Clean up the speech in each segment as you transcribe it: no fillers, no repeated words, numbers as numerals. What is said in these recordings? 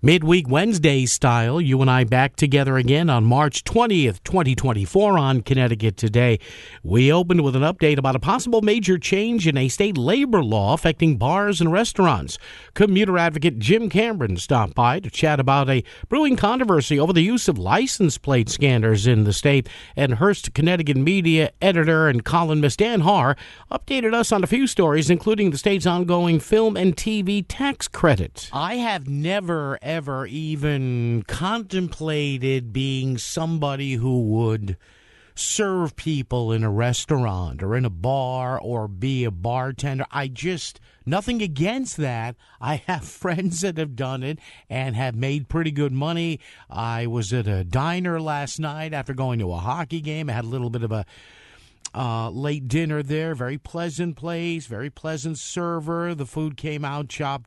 Midweek Wednesday style, you and I back together again on March 20th, 2024 on Connecticut Today. We opened with an update about a possible major change in a state labor law affecting bars and restaurants. Commuter advocate Jim Cameron stopped by to chat about a brewing controversy over the use of license plate scanners in the state. And Hearst, Connecticut media editor and columnist Dan Haar updated us on a few stories, including the state's ongoing film and TV tax credit. I have never ever even contemplated being somebody who would serve people in a restaurant or in a bar or be a bartender. Nothing against that. I have friends that have done it and have made pretty good money. I was at a diner last night after going to a hockey game. I had a little bit of a late dinner there. Very pleasant place, very pleasant server. The food came out chop,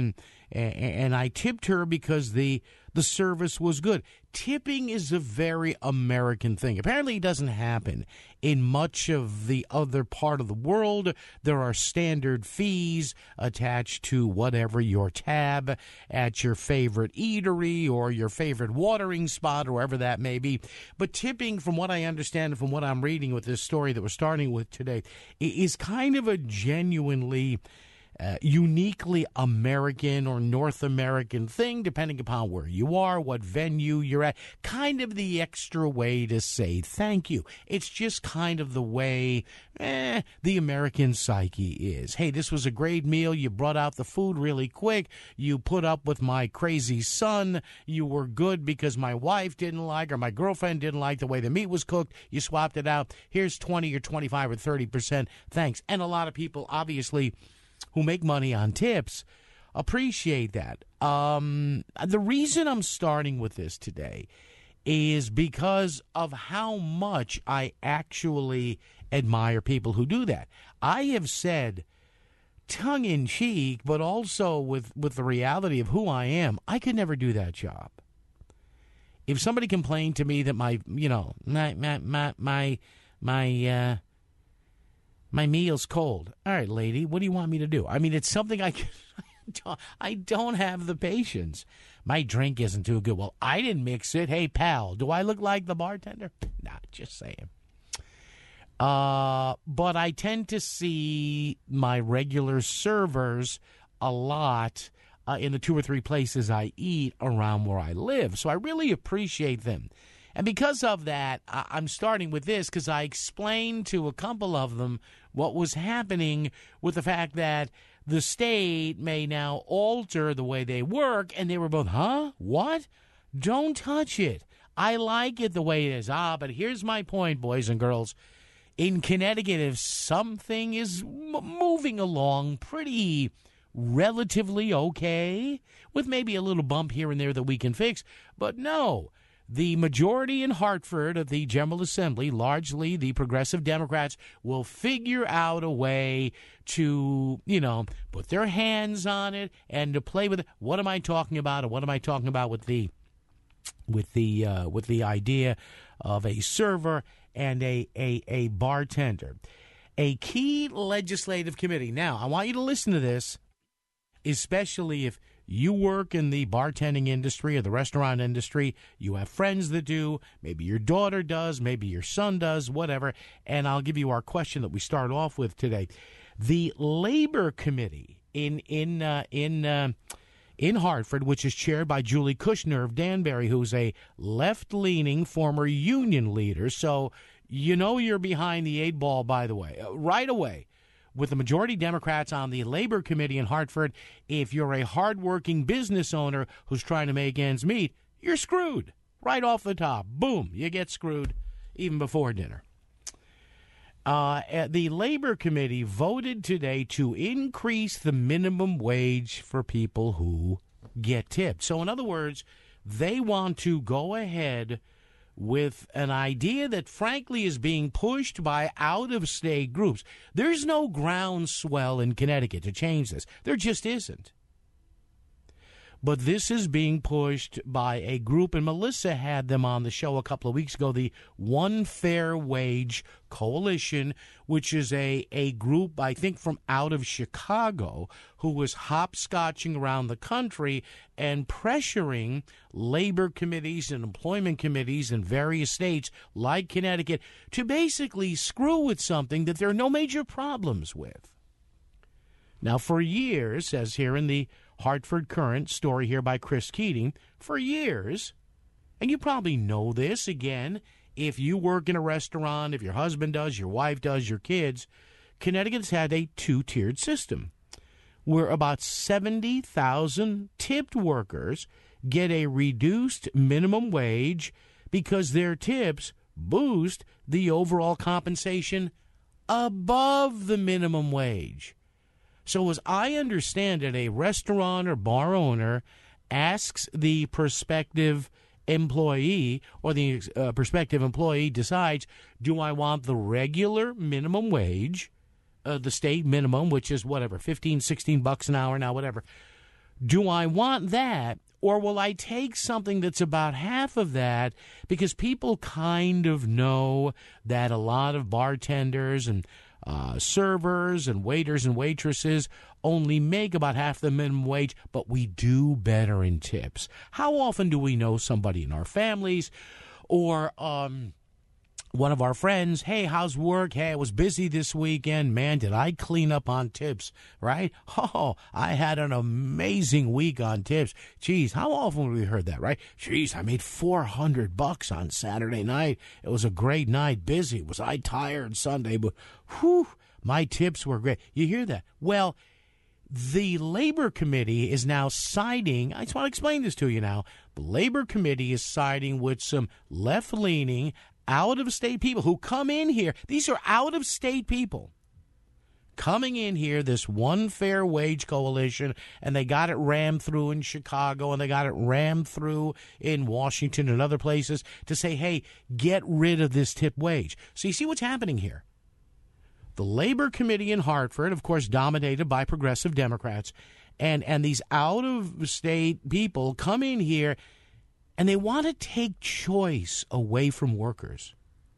and I tipped her because the service was good. Tipping is a very American thing. Apparently it doesn't happen in much of the other part of the world. There are standard fees attached to whatever your tab at your favorite eatery or your favorite watering spot or wherever that may be. But tipping, from what I understand and from what I'm reading with this story that we're starting with today, is kind of a genuinely uniquely American or North American thing, depending upon where you are, what venue you're at. Kind of the extra way to say thank you. It's just kind of the way the American psyche is. Hey, this was a great meal. You brought out the food really quick. You put up with my crazy son. You were good because my wife didn't like or my girlfriend didn't like the way the meat was cooked. You swapped it out. Here's 20 or 25 or 30%. Thanks. And a lot of people, obviously, who make money on tips appreciate that. The reason I'm starting with this today is because of how much I actually admire people who do that. I have said, tongue-in-cheek, but also with the reality of who I am, I could never do that job. If somebody complained to me that my meal's cold. All right, lady, what do you want me to do? I mean, it's something I don't have the patience. My drink isn't too good. Well, I didn't mix it. Hey, pal, do I look like the bartender? Nah, just saying. But I tend to see my regular servers a lot in the 2 or 3 places I eat around where I live. So I really appreciate them. And because of that, I'm starting with this because I explained to a couple of them what was happening with the fact that the state may now alter the way they work. And they were both, huh? What? Don't touch it. I like it the way it is. But here's my point, boys and girls. In Connecticut, if something is moving along pretty relatively okay, with maybe a little bump here and there that we can fix, but no. The majority in Hartford of the General Assembly, largely the progressive Democrats, will figure out a way to, put their hands on it and to play with it. What am I talking about? And what am I talking about with the idea of a server and a bartender? A key legislative committee. Now, I want you to listen to this, especially if you work in the bartending industry or the restaurant industry. You have friends that do. Maybe your daughter does. Maybe your son does, whatever. And I'll give you our question that we start off with today. The Labor Committee in Hartford, which is chaired by Julie Kushner of Danbury, who's a left-leaning former union leader. So you're behind the 8 ball, by the way, right away. With the majority Democrats on the Labor Committee in Hartford, if you're a hardworking business owner who's trying to make ends meet, you're screwed. Right off the top. Boom, you get screwed even before dinner. The Labor Committee voted today to increase the minimum wage for people who get tipped. So, in other words, they want to go ahead with an idea that, frankly, is being pushed by out-of-state groups. There's no groundswell in Connecticut to change this. There just isn't. But this is being pushed by a group, and Melissa had them on the show a couple of weeks ago, the One Fair Wage Coalition, which is a group, I think, from out of Chicago, who was hopscotching around the country and pressuring labor committees and employment committees in various states like Connecticut to basically screw with something that there are no major problems with. Now, for years, as here in the Hartford Courant story here by Chris Keating, for years, and you probably know this, again, if you work in a restaurant, if your husband does, your wife does, your kids, Connecticut's had a two-tiered system where about 70,000 tipped workers get a reduced minimum wage because their tips boost the overall compensation above the minimum wage. So as I understand it, a restaurant or bar owner asks the prospective employee, or the prospective employee decides, do I want the regular minimum wage, the state minimum, which is whatever, 15, 16 bucks an hour now, whatever. Do I want that, or will I take something that's about half of that? Because people kind of know that a lot of bartenders and servers and waiters and waitresses only make about half the minimum wage, but we do better in tips. How often do we know somebody in our families or one of our friends, hey, how's work? Hey, I was busy this weekend. Man, did I clean up on tips, right? Oh, I had an amazing week on tips. Geez, how often have we heard that, right? Geez, I made $400 on Saturday night. It was a great night, busy. Was I tired Sunday? But, whew, my tips were great. You hear that? Well, the Labor Committee is now siding, I just want to explain this to you now. The Labor Committee is siding with some left-leaning, out-of-state people who come in here. These are out-of-state people coming in here, this One Fair Wage Coalition, and they got it rammed through in Chicago, and they got it rammed through in Washington and other places to say, hey, get rid of this tip wage. So you see what's happening here. The Labor Committee in Hartford, of course, dominated by progressive Democrats, and these out-of-state people come in here and they want to take choice away from workers.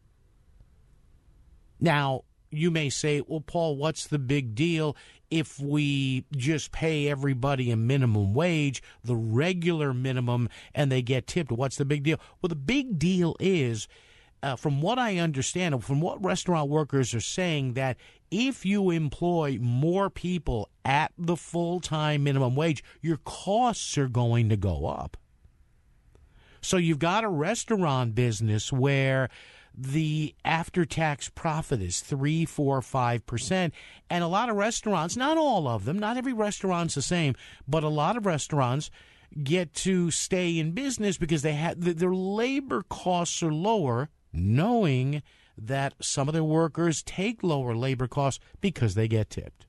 Now, you may say, well, Paul, what's the big deal if we just pay everybody a minimum wage, the regular minimum, and they get tipped? What's the big deal? Well, the big deal is, from what I understand, from what restaurant workers are saying, that if you employ more people at the full-time minimum wage, your costs are going to go up. So you've got a restaurant business where the after-tax profit is 3%, 4%, 5%. And a lot of restaurants, not all of them, not every restaurant's the same, but a lot of restaurants get to stay in business because they have their labor costs are lower, knowing that some of their workers take lower labor costs because they get tipped.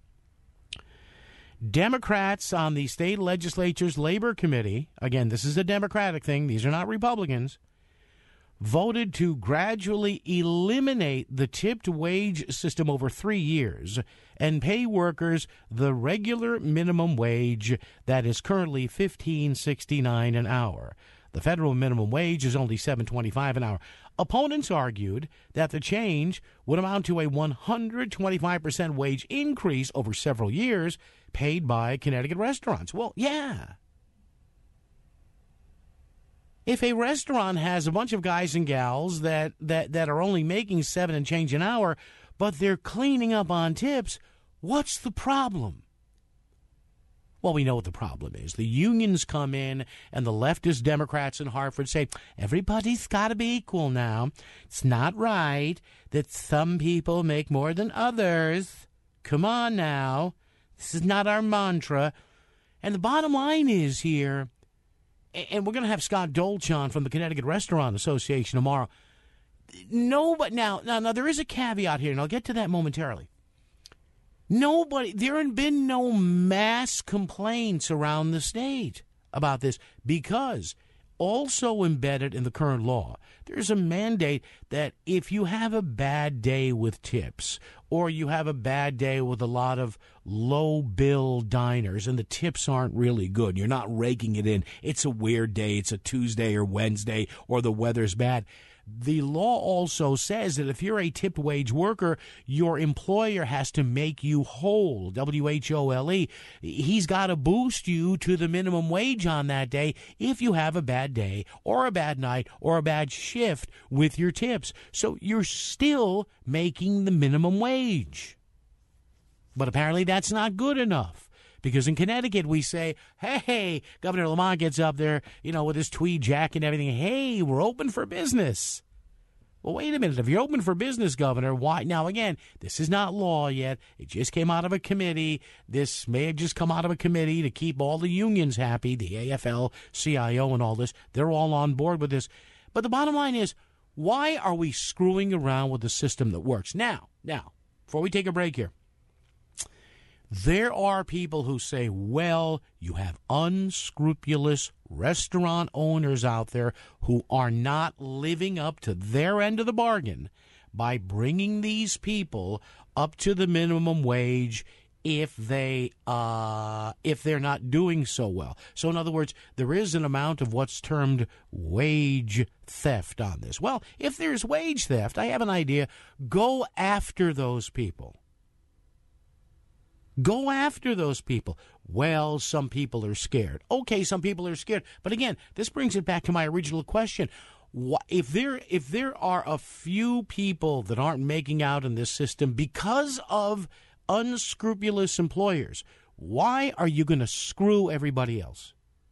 Democrats on the state legislature's Labor Committee, again, this is a Democratic thing, these are not Republicans, voted to gradually eliminate the tipped wage system over 3 years and pay workers the regular minimum wage that is currently $15.69 an hour. The federal minimum wage is only $7.25 an hour. Opponents argued that the change would amount to a 125% wage increase over several years paid by Connecticut restaurants. Well, yeah. If a restaurant has a bunch of guys and gals that are only making $7 and change an hour, but they're cleaning up on tips, what's the problem? Well, we know what the problem is. The unions come in and the leftist Democrats in Hartford say, everybody's got to be equal now. It's not right that some people make more than others. Come on now. This is not our mantra. And the bottom line is here, and we're going to have Scott Dolch on from the Connecticut Restaurant Association tomorrow. No, but now there is a caveat here, and I'll get to that momentarily. There have been no mass complaints around the state about this because also embedded in the current law, there's a mandate that if you have a bad day with tips, or you have a bad day with a lot of low-bill diners and the tips aren't really good, you're not raking it in, it's a weird day, it's a Tuesday or Wednesday, or the weather's bad. The law also says that if you're a tipped wage worker, your employer has to make you whole, W-H-O-L-E. He's got to boost you to the minimum wage on that day if you have a bad day or a bad night or a bad shift with your tips. So you're still making the minimum wage. But apparently that's not good enough. Because in Connecticut, we say, hey, Governor Lamont gets up there, with his tweed jacket and everything. Hey, we're open for business. Well, wait a minute. If you're open for business, Governor, why? Now, again, this is not law yet. It just came out of a committee. This may have just come out of a committee to keep all the unions happy, the AFL, CIO, and all this. They're all on board with this. But the bottom line is, why are we screwing around with the system that works? Now, before we take a break here, there are people who say, well, you have unscrupulous restaurant owners out there who are not living up to their end of the bargain by bringing these people up to the minimum wage if they're not doing so well. So in other words, there is an amount of what's termed wage theft on this. Well, if there's wage theft, I have an idea. Go after those people. Go after those people. Well, some people are scared. Okay, some people are scared. But again, this brings it back to my original question. If there are a few people that aren't making out in this system because of unscrupulous employers, why are you going to screw everybody else?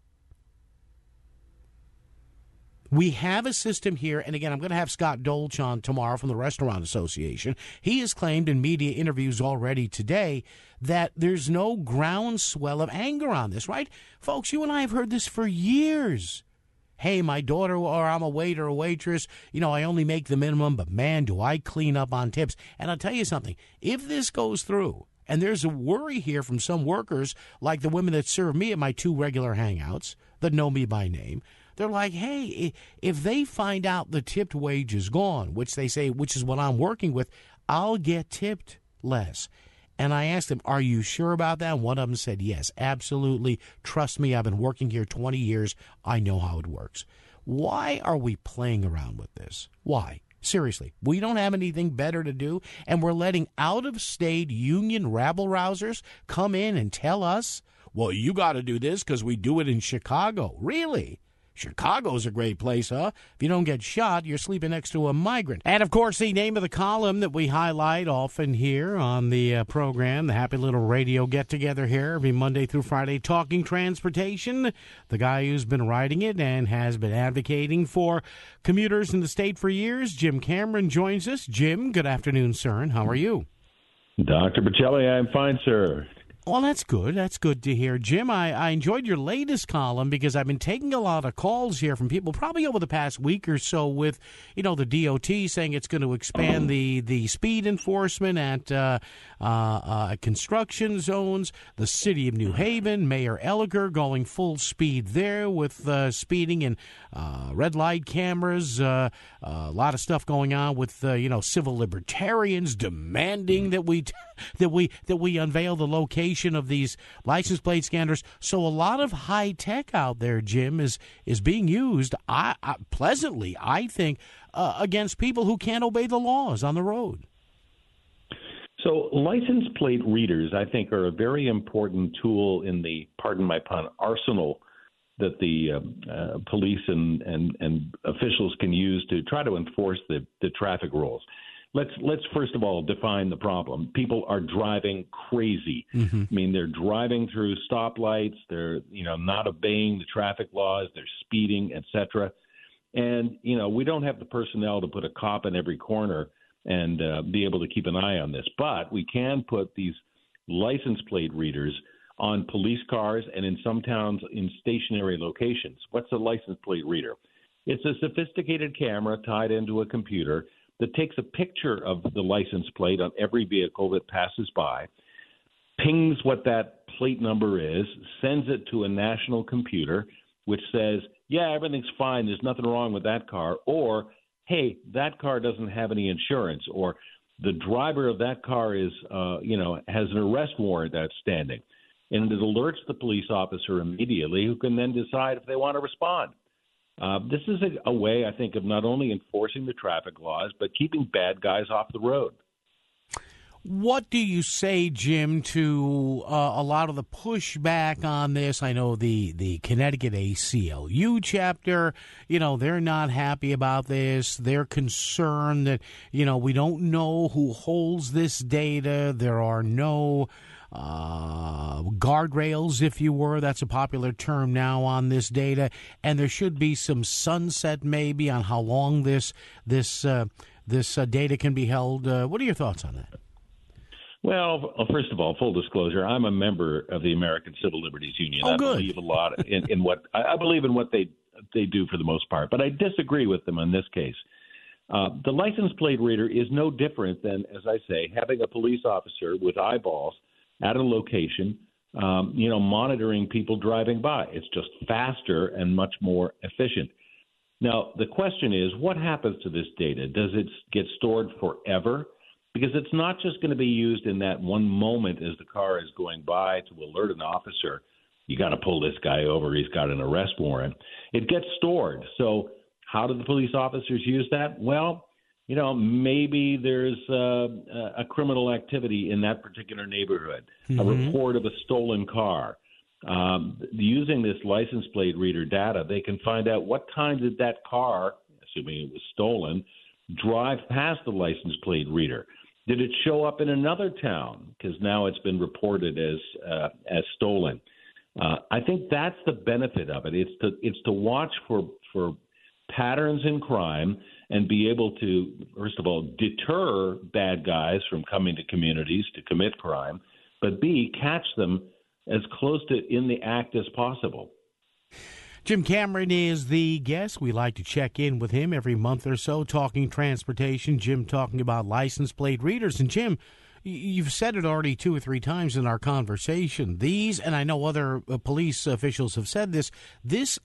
We have a system here, and again, I'm going to have Scott Dolch on tomorrow from the Restaurant Association. He has claimed in media interviews already today that there's no groundswell of anger on this, right? Folks, you and I have heard this for years. Hey, my daughter, or I'm a waiter or waitress, I only make the minimum, but man, do I clean up on tips. And I'll tell you something, if this goes through, and there's a worry here from some workers, like the women that serve me at my 2 regular hangouts that know me by name, they're like, hey, if they find out the tipped wage is gone, which they say, which is what I'm working with, I'll get tipped less. And I asked them, are you sure about that? And one of them said, yes, absolutely. Trust me, I've been working here 20 years. I know how it works. Why are we playing around with this? Why? Seriously, we don't have anything better to do, and we're letting out-of-state union rabble-rousers come in and tell us, well, you got to do this because we do it in Chicago. Really? Chicago's a great place, huh? If you don't get shot, you're sleeping next to a migrant. And, of course, the name of the column that we highlight often here on the program, the Happy Little Radio Get-Together here every Monday through Friday, Talking Transportation. The guy who's been writing it and has been advocating for commuters in the state for years, Jim Cameron, joins us. Jim, good afternoon, sir, and how are you? Dr. Pacelli, I'm fine, sir. Well, that's good. That's good to hear. Jim, I enjoyed your latest column because I've been taking a lot of calls here from people probably over the past week or so with, the DOT saying it's going to expand the speed enforcement at construction zones, the city of New Haven, Mayor Elliger going full speed there with speeding and red light cameras, a lot of stuff going on with, civil libertarians demanding that we unveil the location of these license plate scanners. So a lot of high tech out there, Jim, is being used pleasantly, I think, against people who can't obey the laws on the road. So license plate readers, I think, are a very important tool in the, pardon my pun, arsenal that the police and officials can use to try to enforce the traffic rules. Let's first of all define the problem. People are driving crazy. Mm-hmm. I mean, they're driving through stoplights. They're, not obeying the traffic laws. They're speeding, etc. And, we don't have the personnel to put a cop in every corner and be able to keep an eye on this. But we can put these license plate readers on police cars and in some towns in stationary locations. What's a license plate reader? It's a sophisticated camera tied into a computer that takes a picture of the license plate on every vehicle that passes by, pings what that plate number is, sends it to a national computer, which says, yeah, everything's fine, there's nothing wrong with that car, or, hey, that car doesn't have any insurance, or the driver of that car is, has an arrest warrant outstanding. And it alerts the police officer immediately, who can then decide if they want to respond. This is a way, I think, of not only enforcing the traffic laws, but keeping bad guys off the road. What do you say, Jim, to a lot of the pushback on this? I know the Connecticut ACLU chapter, they're not happy about this. They're concerned that, we don't know who holds this data. There are no guardrails, if you were. That's a popular term now on this data. And there should be some sunset maybe on how long this data can be held. What are your thoughts on that? Well, first of all, full disclosure, I'm a member of the American Civil Liberties Union. Oh, good. I believe a lot in what I believe in what they do for the most part, but I disagree with them in this case. The license plate reader is no different than, as I say, having a police officer with eyeballs at a location, monitoring people driving by. It's just faster and much more efficient. Now, the question is, what happens to this data? Does it get stored forever? Because it's not just going to be used in that one moment as the car is going by to alert an officer, you got to pull this guy over, he's got an arrest warrant. It gets stored. So how do the police officers use that? Well, maybe there's a criminal activity in that particular neighborhood, a report of a stolen car. Using this license plate reader data, they can find out what time did that car, assuming it was stolen, drive past the license plate reader. Did it show up in another town? Because now it's been reported as stolen. I think that's the benefit of it. It's to watch for patterns in crime and be able to, first of all, deter bad guys from coming to communities to commit crime, but B, catch them as close to in the act as possible. Jim Cameron is the guest. We like to check in with him every month or so, talking transportation. Jim talking about license plate readers. And Jim, you've said it already 2 or 3 times in our conversation. These, and I know other police officials have said this, these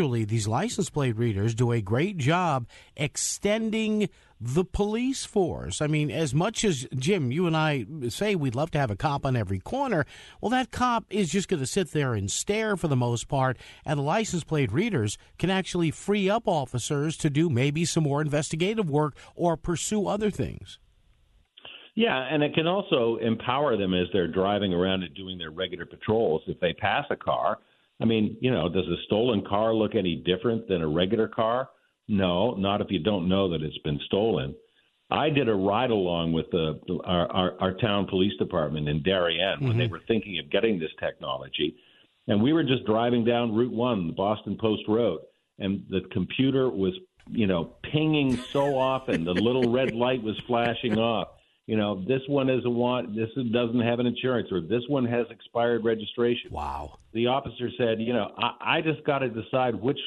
license plate readers do a great job extending the police force. I mean, as much as, Jim, you and I say we'd love to have a cop on every corner, well, that cop is just going to sit there and stare for the most part, and the license plate readers can actually free up officers to do maybe some more investigative work or pursue other things. Yeah, and it can also empower them as they're driving around and doing their regular patrols. If they pass a car, I mean, does a stolen car look any different than a regular car? No, not if you don't know that it's been stolen. I did a ride along with our town police department in Darien when they were thinking of getting this technology. And we were just driving down Route 1, the Boston Post Road, and the computer was, pinging so often. The little red light was flashing off. This one this doesn't have an insurance, or this one has expired registration. Wow. The officer said, I just got to decide which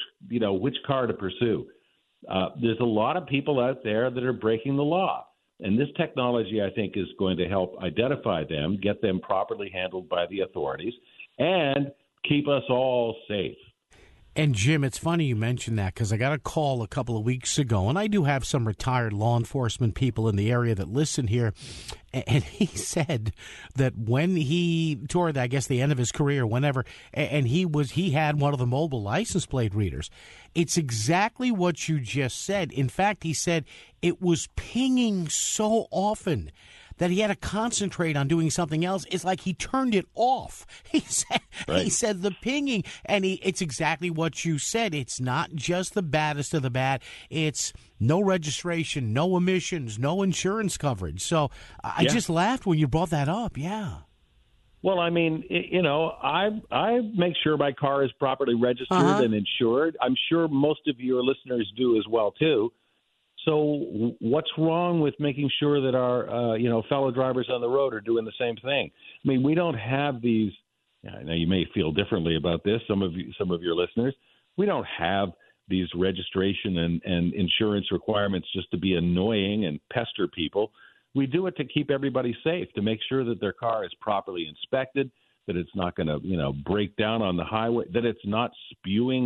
car to pursue. There's a lot of people out there that are breaking the law. And this technology, I think, is going to help identify them, get them properly handled by the authorities, and keep us all safe. And, Jim, it's funny you mentioned that because I got a call a couple of weeks ago, and I do have some retired law enforcement people in the area that listen here, and he said that when he, toward, I guess, the end of his career, whenever, and he had one of the mobile license plate readers, it's exactly what you just said. In fact, he said it was pinging so often that he had to concentrate on doing something else. It's like he turned it off. He said the pinging, and it's exactly what you said. It's not just the baddest of the bad. It's no registration, no emissions, no insurance coverage. So I just laughed when you brought that up. Yeah. Well, I mean, I make sure my car is properly registered and insured. I'm sure most of your listeners do as well, too. So what's wrong with making sure that our, fellow drivers on the road are doing the same thing? I mean, we don't have these. I know you may feel differently about this. Some of your listeners, we don't have these registration and insurance requirements just to be annoying and pester people. We do it to keep everybody safe, to make sure that their car is properly inspected, that it's not going to, break down on the highway, that it's not spewing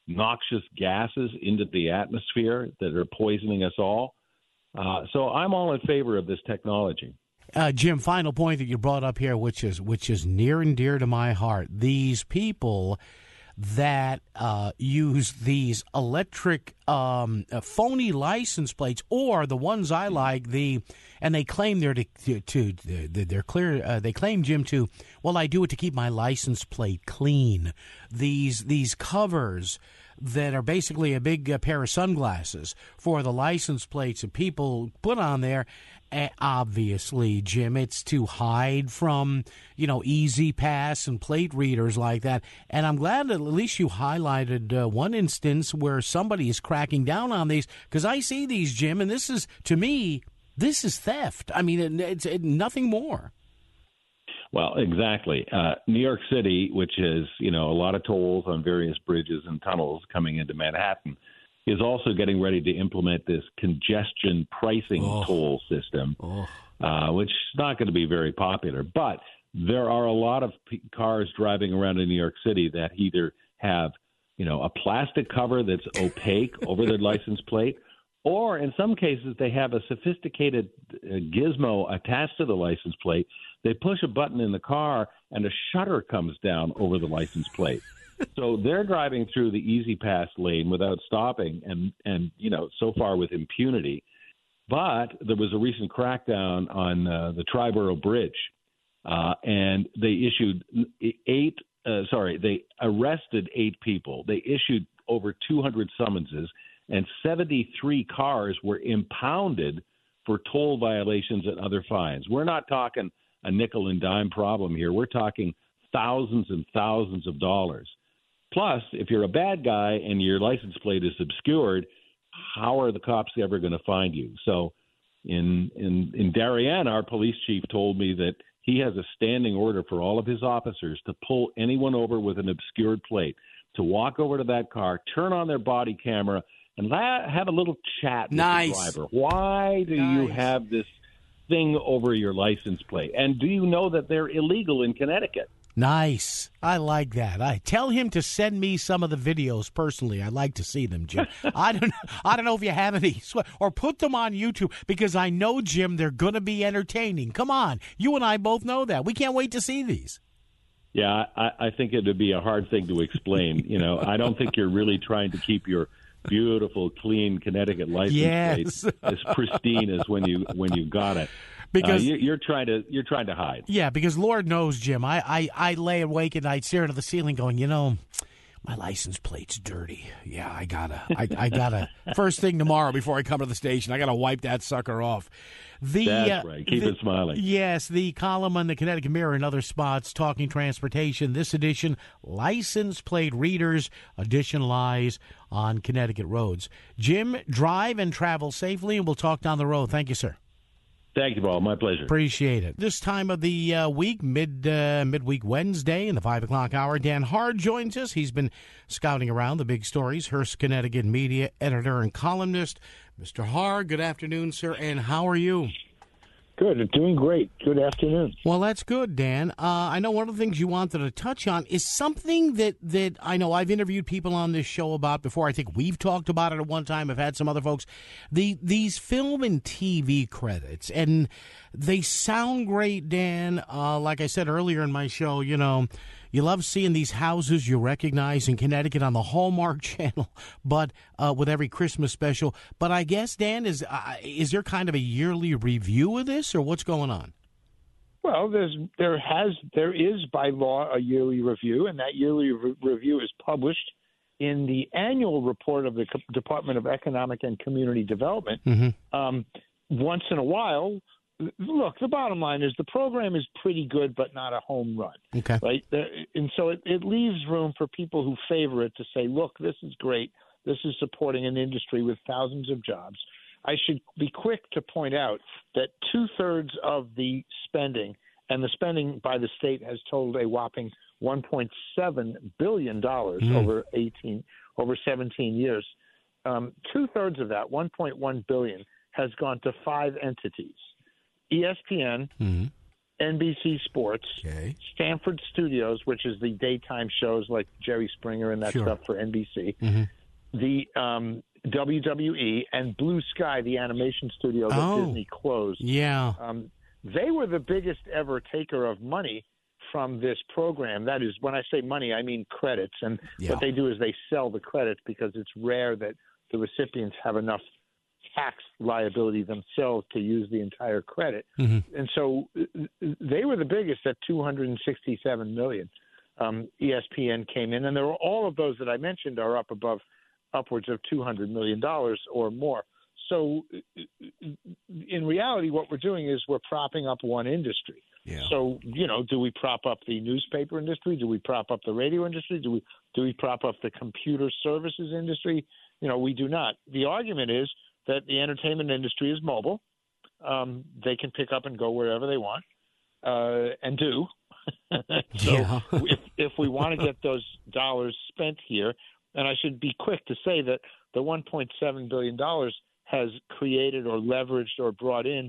noxious gases into the atmosphere that are poisoning us all. So I'm all in favor of this technology. Jim, final point that you brought up here, which is near and dear to my heart. These people that use these electric phony license plates, or the ones I like, and they claim they're clear. They claim, Jim, I do it to keep my license plate clean. These covers that are basically a big pair of sunglasses for the license plates that people put on there. Obviously, Jim, it's to hide from, Easy Pass and plate readers like that. And I'm glad that at least you highlighted one instance where somebody is cracking down on these, because I see these, Jim, and this is, to me, this is theft. I mean, it's nothing more. Well, exactly. New York City, which is, a lot of tolls on various bridges and tunnels coming into Manhattan, is also getting ready to implement this congestion pricing toll system, which is not going to be very popular. But there are a lot of cars driving around in New York City that either have, a plastic cover that's opaque over their license plate, or in some cases they have a sophisticated gizmo attached to the license plate. They push a button in the car and a shutter comes down over the license plate. So they're driving through the Easy Pass lane without stopping and so far with impunity. But there was a recent crackdown on the Triborough Bridge, and they they arrested 8 people. They issued over 200 summonses, and 73 cars were impounded for toll violations and other fines. We're not talking a nickel and dime problem here. We're talking thousands and thousands of dollars. Plus, if you're a bad guy and your license plate is obscured, how are the cops ever going to find you? So in Darien, our police chief told me that he has a standing order for all of his officers to pull anyone over with an obscured plate, to walk over to that car, turn on their body camera, and have a little chat with the driver. Why do you have this thing over your license plate? And do you know that they're illegal in Connecticut? Nice. I like that. I tell him to send me some of the videos personally. I'd like to see them, Jim. I don't know if you have any, or put them on YouTube, because I know, Jim, they're going to be entertaining. Come on. You and I both know that. We can't wait to see these. Yeah, I think it would be a hard thing to explain. I don't think you're really trying to keep your beautiful, clean Connecticut license plate as pristine as when you got it. Because you're trying to hide. Yeah, because Lord knows, Jim, I lay awake at night staring at the ceiling going, my license plate's dirty. Yeah, I gotta first thing tomorrow before I come to the station, I gotta wipe that sucker off. That's right. Keep it smiling. Yes, the column on the Connecticut Mirror and other spots talking transportation. This edition, license plate readers, edition lies on Connecticut roads. Jim, drive and travel safely, and we'll talk down the road. Thank you, sir. Thank you, Paul. My pleasure. Appreciate it. This time of the week, midweek Wednesday in the 5 o'clock hour, Dan Hard joins us. He's been scouting around the big stories. Hearst Connecticut media editor and columnist. Mr. Hard, good afternoon, sir, and how are you? Good. Doing great. Good afternoon. Well, that's good, Dan. I know one of the things you wanted to touch on is something that I know I've interviewed people on this show about before. I think we've talked about it at one time. I've had some other folks. These film and TV credits, and they sound great, Dan. Like I said earlier in my show, you love seeing these houses you recognize in Connecticut on the Hallmark Channel, but with every Christmas special. But I guess, Dan, is there kind of a yearly review of this, or what's going on? Well, there is by law a yearly review, and that yearly review is published in the annual report of the Department of Economic and Community Development. Mm-hmm. Once in a while. Look, the bottom line is the program is pretty good, but not a home run. Okay. Right? And so it leaves room for people who favor it to say, look, this is great. This is supporting an industry with thousands of jobs. I should be quick to point out that 2/3 of the spending, and the spending by the state has totaled a whopping $1.7 billion over 17 years. 2/3 of that, $1.1 billion, has gone to 5 entities: ESPN, NBC Sports, Okay. Stanford Studios, which is the daytime shows like Jerry Springer and that Sure. stuff for NBC, Mhm. the WWE, and Blue Sky, the animation studio that Oh. Disney closed. Yeah. They were the biggest ever taker of money from this program. That is, when I say money, I mean credits. And Yeah. what they do is they sell the credits because it's rare that the recipients have enough tax liability themselves to use the entire credit. Mm-hmm. And so they were the biggest at $267 million. ESPN came in, and there were all of those that I mentioned are up above upwards of $200 million or more. So in reality, what we're doing is we're propping up one industry. Yeah. So, do we prop up the newspaper industry? Do we prop up the radio industry? Do we prop up the computer services industry? We do not. The argument is that the entertainment industry is mobile. They can pick up and go wherever they want, and do. So Yeah. if we want to get those dollars spent here, and I should be quick to say that the $1.7 billion has created or leveraged or brought in,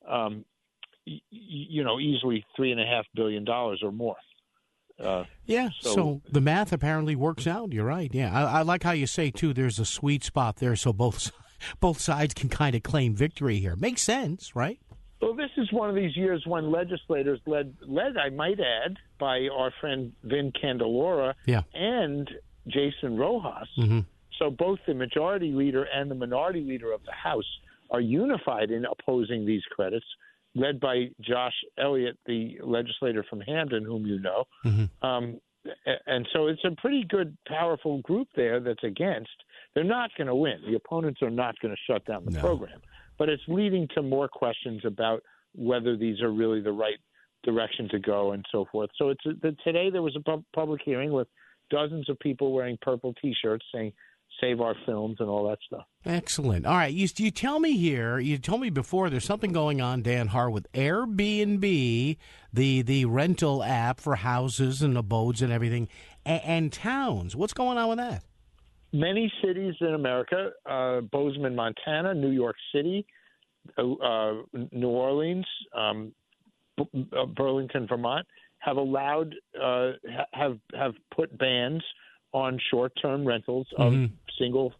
easily $3.5 billion or more. Yeah, so the math apparently works out. You're right. Yeah, I like how you say, too, there's a sweet spot there so both sides can kind of claim victory here. Makes sense, right? Well, this is one of these years when legislators led, I might add, by our friend Vin Candelora and Jason Rojas. Mm-hmm. So both the majority leader and the minority leader of the House are unified in opposing these credits, led by Josh Elliott, the legislator from Hamden, whom you know. Mm-hmm. And so it's a pretty good, powerful group there that's against. They're not going to win. The opponents are not going to shut down the program. But it's leading to more questions about whether these are really the right direction to go and so forth. So today there was a public hearing with dozens of people wearing purple T-shirts saying, "Save our films," and all that stuff. Excellent. All right. You tell me here, you told me before there's something going on, Dan Har, with Airbnb, the rental app for houses and abodes and everything, and towns. What's going on with that? Many cities in America, Bozeman, Montana, New York City, New Orleans, Burlington, Vermont, have allowed have put bans on short-term rentals of single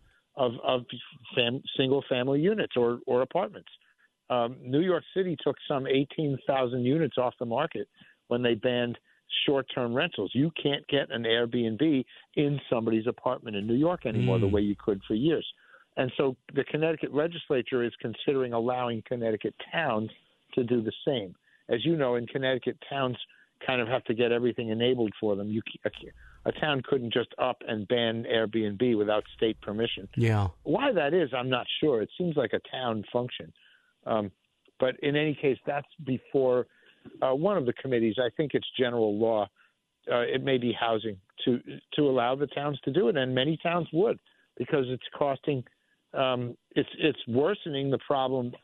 family units or apartments. New York City took some 18,000 units off the market when they banned short-term rentals. You can't get an Airbnb in somebody's apartment in New York anymore the way you could for years. And so the Connecticut legislature is considering allowing Connecticut towns to do the same. As you know, in Connecticut, towns kind of have to get everything enabled for them. A town couldn't just up and ban Airbnb without state permission. Yeah. Why that is, I'm not sure. It seems like a town function. But in any case, that's before one of the committees. I think it's general law. It may be housing to allow the towns to do it, and many towns would, because it's costing. It's worsening the problem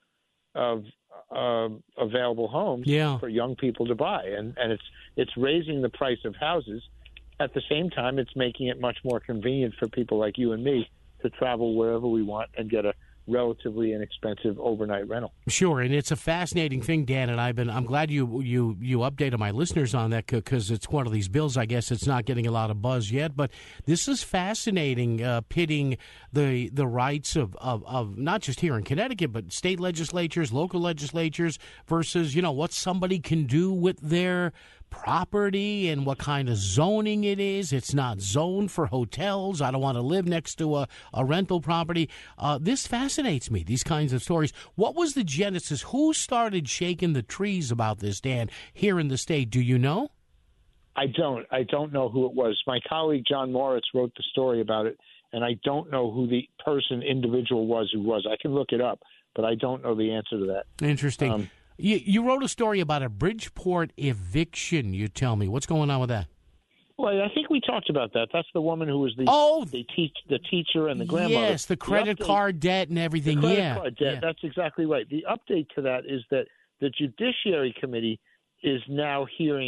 of available homes for young people to buy, and it's raising the price of houses. At the same time, it's making it much more convenient for people like you and me to travel wherever we want and get a relatively inexpensive overnight rental. Sure, and it's a fascinating thing, Dan, and I'm glad you updated my listeners on that, because it's one of these bills. I guess it's not getting a lot of buzz yet, but this is fascinating, pitting the rights of not just here in Connecticut, but state legislatures, local legislatures versus what somebody can do with their property and what kind of zoning it is. It's not zoned for hotels. I don't want to live next to a rental property. This fascinates me, these kinds of stories. What was the genesis? Who started shaking the trees about this, Dan, here in the state? Do you know? I don't know who it was. My colleague John Moritz wrote the story about it, and I don't know who the individual was who was. I can look it up, but I don't know the answer to that. Interesting. You wrote a story about a Bridgeport eviction, you tell me. What's going on with that? Well, I think we talked about that. That's the woman who was the teacher and the grandmother. Yes, the credit card debt and everything. The credit card debt, that's exactly right. The update to that is that the Judiciary Committee is now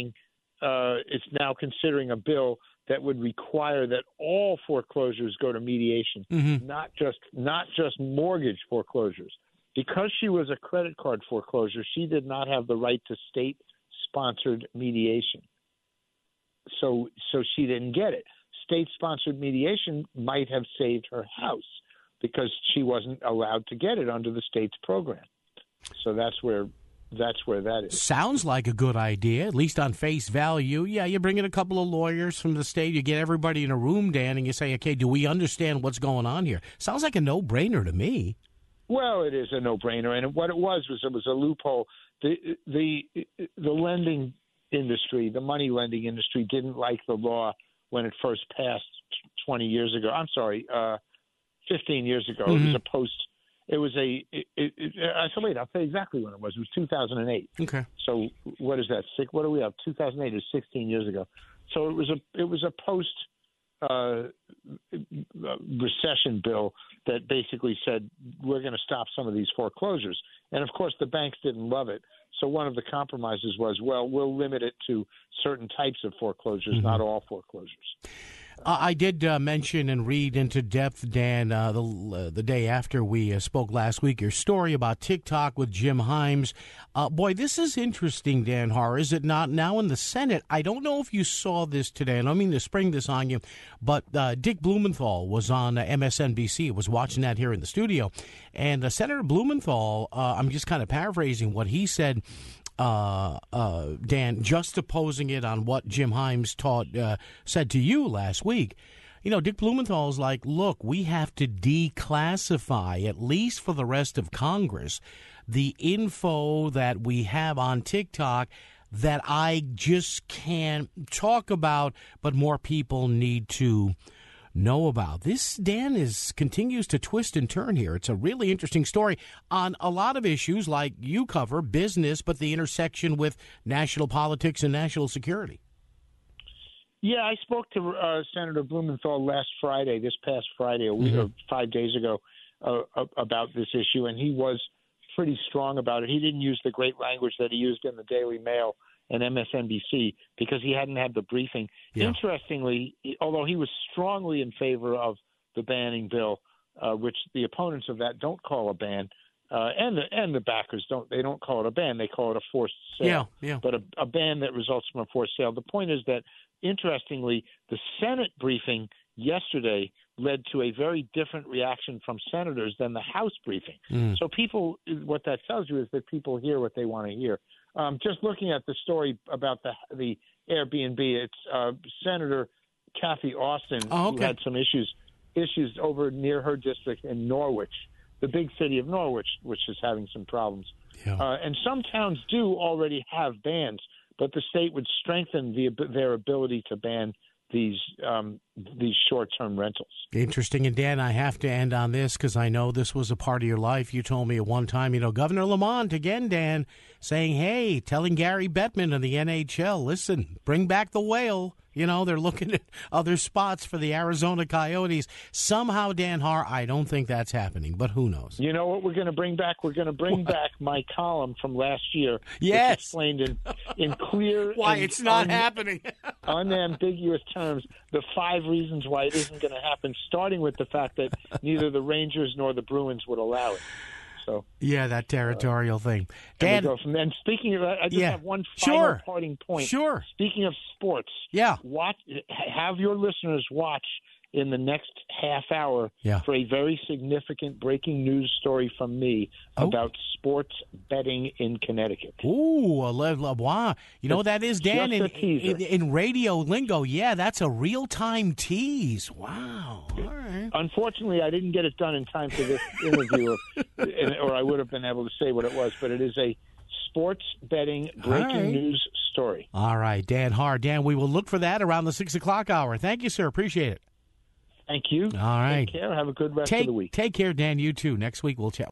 considering a bill that would require that all foreclosures go to mediation, not just mortgage foreclosures. Because she was a credit card foreclosure, she did not have the right to state-sponsored mediation. So she didn't get it. State-sponsored mediation might have saved her house because she wasn't allowed to get it under the state's program. So that's where that is. Sounds like a good idea, at least on face value. Yeah, you bring in a couple of lawyers from the state, you get everybody in a room, Dan, and you say, okay, do we understand what's going on here? Sounds like a no-brainer to me. Well, it is a no-brainer, and what it was a loophole. The lending industry, the money lending industry, didn't like the law when it first passed 20 years ago. I'm sorry, 15 years ago. Mm-hmm. It was a post. It was so wait, I'll tell you exactly when it was. It was 2008. Okay. So what is that? What are we up? 2008 is 16 years ago. So it was a post recession bill that basically said we're going to stop some of these foreclosures. And of course, the banks didn't love it. So one of the compromises was, well, we'll limit it to certain types of foreclosures, not all foreclosures. I did mention and read into depth, Dan, the day after we spoke last week, your story about TikTok with Jim Himes. Boy, this is interesting, Dan Har, is it not? Now in the Senate, I don't know if you saw this today, and I don't mean to spring this on you, but Dick Blumenthal was on MSNBC, was watching that here in the studio, and Senator Blumenthal, I'm just kind of paraphrasing what he said, Dan, juxtaposing it on what Jim Himes said to you last week. You know, Dick Blumenthal's like, look, we have to declassify, at least for the rest of Congress, the info that we have on TikTok that I just can't talk about, but more people need to know about. This, Dan, continues to twist and turn here. It's a really interesting story on a lot of issues like you cover, business, but the intersection with national politics and national security. Yeah, I spoke to Senator Blumenthal this past Friday, a week or 5 days ago, about this issue, and he was pretty strong about it. He didn't use the great language that he used in the Daily Mail and MSNBC because he hadn't had the briefing. Yeah. Interestingly, although he was strongly in favor of the banning bill, which the opponents of that don't call a ban, and the backers don't call it a ban, they call it a forced sale. Yeah. But a ban that results from a forced sale. The point is that, interestingly, the Senate briefing yesterday led to a very different reaction from senators than the House briefing. So what that tells you is that people hear what they want to hear. Just looking at the story about the Airbnb, it's Senator Kathy Austin who had some issues over near her district in Norwich, the big city of Norwich, which is having some problems. Yeah. And some towns do already have bans, but the state would strengthen their ability to ban these short-term rentals. Interesting. And, Dan, I have to end on this because I know this was a part of your life. You told me at one time, Governor Lamont, again, Dan, saying, hey, telling Gary Bettman of the NHL, listen, bring back the whale. They're looking at other spots for the Arizona Coyotes. Somehow, Dan Har, I don't think that's happening, but who knows? You know what we're going to bring back? We're going to bring back my column from last year. Yes. Which explained in clear why it's not happening. unambiguous terms the 5 reasons why it isn't going to happen, starting with the fact that neither the Rangers nor the Bruins would allow it. So yeah, that territorial thing. Dan, and speaking of that, I just have one final parting point. Sure. Speaking of sports, have your listeners watch in the next half hour for a very significant breaking news story from me about sports betting in Connecticut. Ooh, wow. That is, Dan, in radio lingo. Yeah, that's a real-time tease. Wow. All right. Unfortunately, I didn't get it done in time for this interview, or I would have been able to say what it was, but it is a sports betting breaking news story. All right, Dan Har. Dan, we will look for that around the 6 o'clock hour. Thank you, sir. Appreciate it. Thank you. All right. Take care. Have a good rest of the week. Take care, Dan. You too. Next week we'll chat.